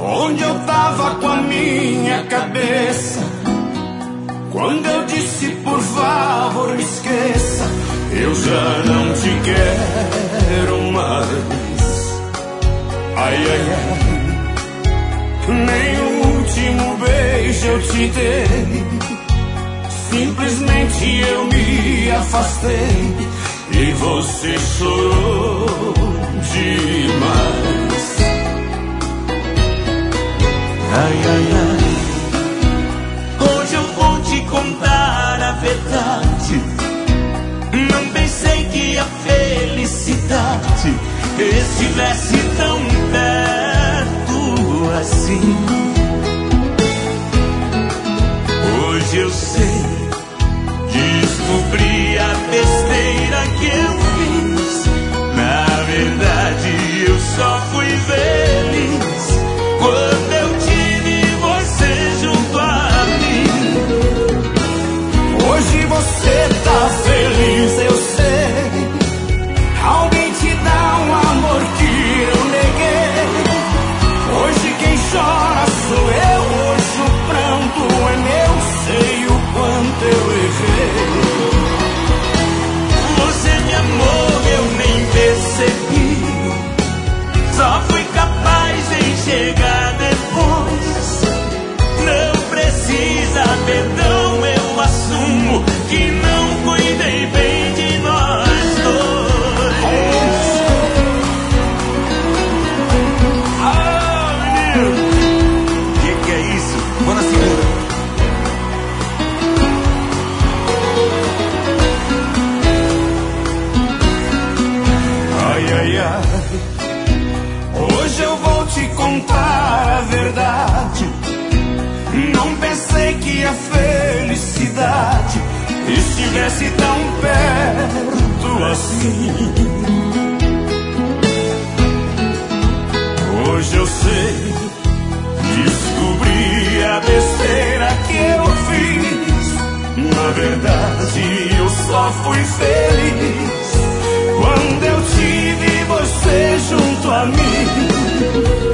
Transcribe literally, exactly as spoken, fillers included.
onde eu tava com a minha cabeça, quando eu disse por favor me esqueça, eu já não te quero mais. Ai, ai, ai, nem o último beijo eu te dei, simplesmente eu me afastei e você chorou demais. Ai, ai, ai, hoje eu vou te contar a verdade. Não pensei que a felicidade estivesse tão perto assim. Hoje eu sei, descobri a besteira que eu fiz. Na verdade eu só fui feliz quando eu tive você junto a mim. Hoje você tá feliz, eu sei. Alguém te dá um amor que eu neguei. Hoje quem chora sou eu, hoje o pranto é meu. Sei o quanto eu errei. Você me amou, eu nem percebi. Só fui capaz de enxergar depois. Não precisa perdão, eu assumo que não cuidei bem de nós dois. Ah, menino! Que que é isso? Vou na segunda. Ai, ai, ai, hoje eu vou te contar a verdade. Não pensei que a felicidade estivesse tão perto assim. Hoje eu sei, descobri a besteira que eu fiz. Na verdade eu só fui feliz quando eu tive você junto a mim.